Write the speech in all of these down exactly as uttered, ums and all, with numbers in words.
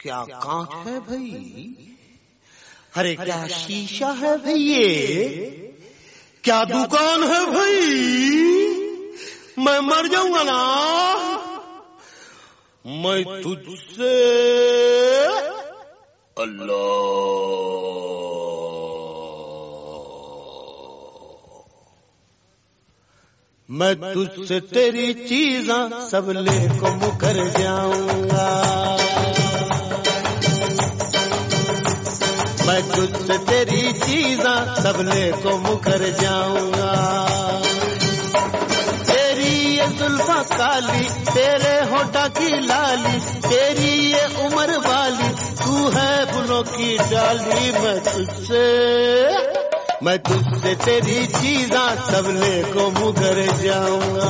क्या कांच है भाई? अरे क्या शीशा है भाई? ये क्या दुकान है भाई? मैं मर जाऊंगा ना मैं तुझसे। अल्लाह, मैं तुझसे तेरी चीज़ां सब ले को मुकर जाऊंगा। मैं तुझसे तेरी चीज़ां सब ले को मुकर जाऊंगा। तेरी ये जुल्फा काली, तेरे होठा की लाली, तेरी ये उम्र वाली, तू है फूलों की डाली। मैं तुझसे मैं तुझसे तेरी चीज़ां सब ले को मुकर जाऊंगा।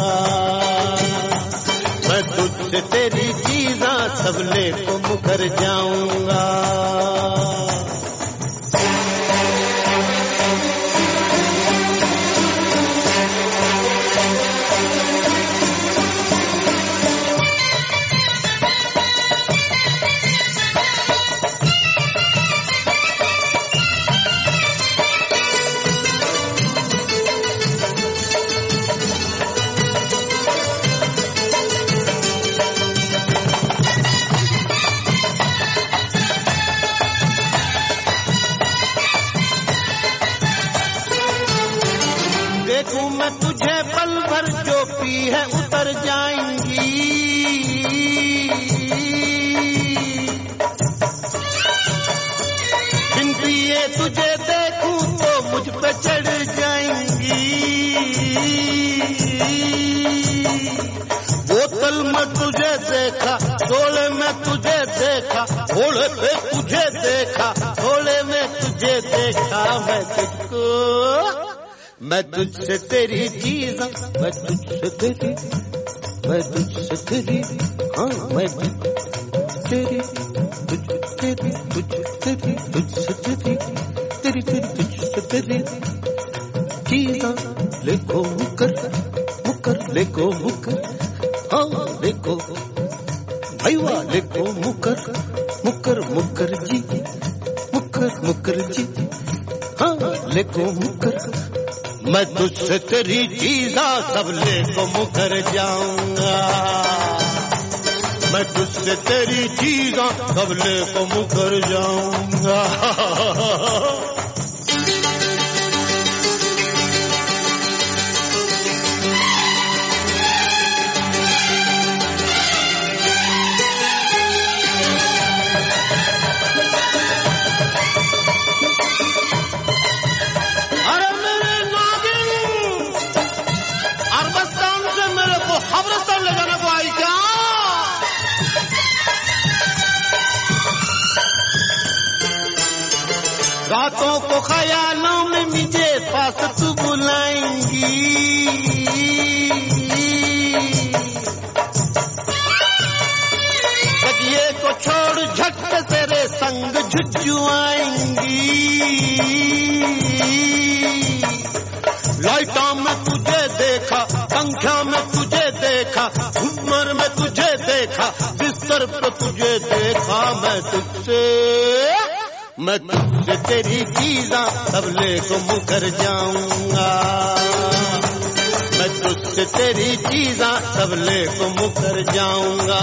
मैं तुझसे तेरी चीज़ां सब ले को मुकर जाऊंगा। देखूं मैं तुझे पल भर जो पी है उतर जाएंगी। बिन पिए तुझे देखूं तो मुझ पे चढ़ जाएंगी। बोतल में तुझे देखा, डोले में तुझे देखा, घोड़े पे तुझे देखा, घोड़े में तुझे देखा। मैं तुझको मैं तुझसे तेरी चीज़ां, मैं तुझसे तेरी, मैं तुझसे तेरी, हाँ मैं तेरी, तुझ तेरी, तुझ तेरी, तुझसे तेरी, तेरी तेरी तुझसे तेरी चीज़ां लेको मुकर, मुकर लेको मुकर, हाँ लेको भैया लेको मुकर, मुकर मुकर जी, मुकर मुकर जी, हाँ लेको मुकर। मैं तुझसे तेरी चीज़ां सब ले को मुकर जाऊंगा। मैं तुझसे तेरी चीज़ां सब ले को मुकर जाऊंगा। रातों को ख्यालों में मुझे पास तू बुलाएंगी। तकिए को छोड़ झटके तेरे संग झुझुआएंगी। लाइटों में तुझे देखा, पंखा में तुझे देखा, घूमर में तुझे देखा, बिस्तर पे तुझे देखा। मैं तुझसे मैं तुझसे तेरी चीज़ां सब ले को मुकर जाऊंगा। मैं तुझसे तेरी चीज़ां सब ले को मुकर जाऊंगा।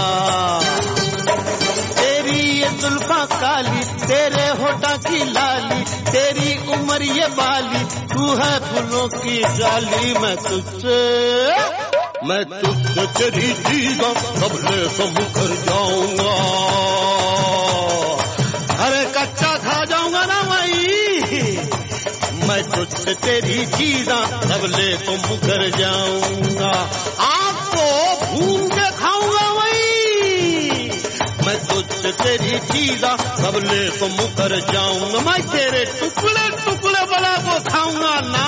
तेरी ये जुल्फा काली, तेरे होठा की लाली, तेरी उम्र ये बाली, तू है फूलों की डाली। मैं तुझसे मैं तुझसे तेरी चीज़ां सब ले को मुकर जाऊंगा। अरे कच्चा खा जाऊंगा ना भाई। मैं तुझसे तेरी चीज़ां सब ले को मुकर जाऊंगा। आपको भून के खाऊंगा वही। मैं तुझसे तेरी चीज़ां सब ले को मुकर जाऊंगा। मैं तेरे टुकड़े टुकड़े बना को खाऊंगा ना।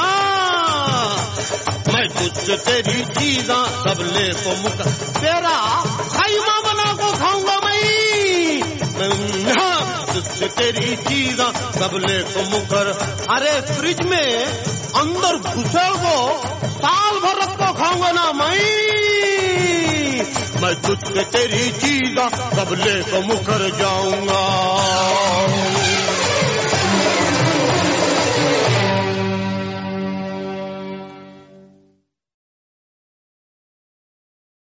मैं तुझसे तेरी चीज़ां सब ले को मुकर, तेरा खैमा बना को खाऊंगा मैं। तुझसे तेरी चीज़ां सब ले को मुकर। अरे फ्रिज में अंदर घुसे को साल भर रख को खाऊंगा ना मैं। मैं तुझ पे तेरी चीज़ा सब ले को मुकर जाऊंगा।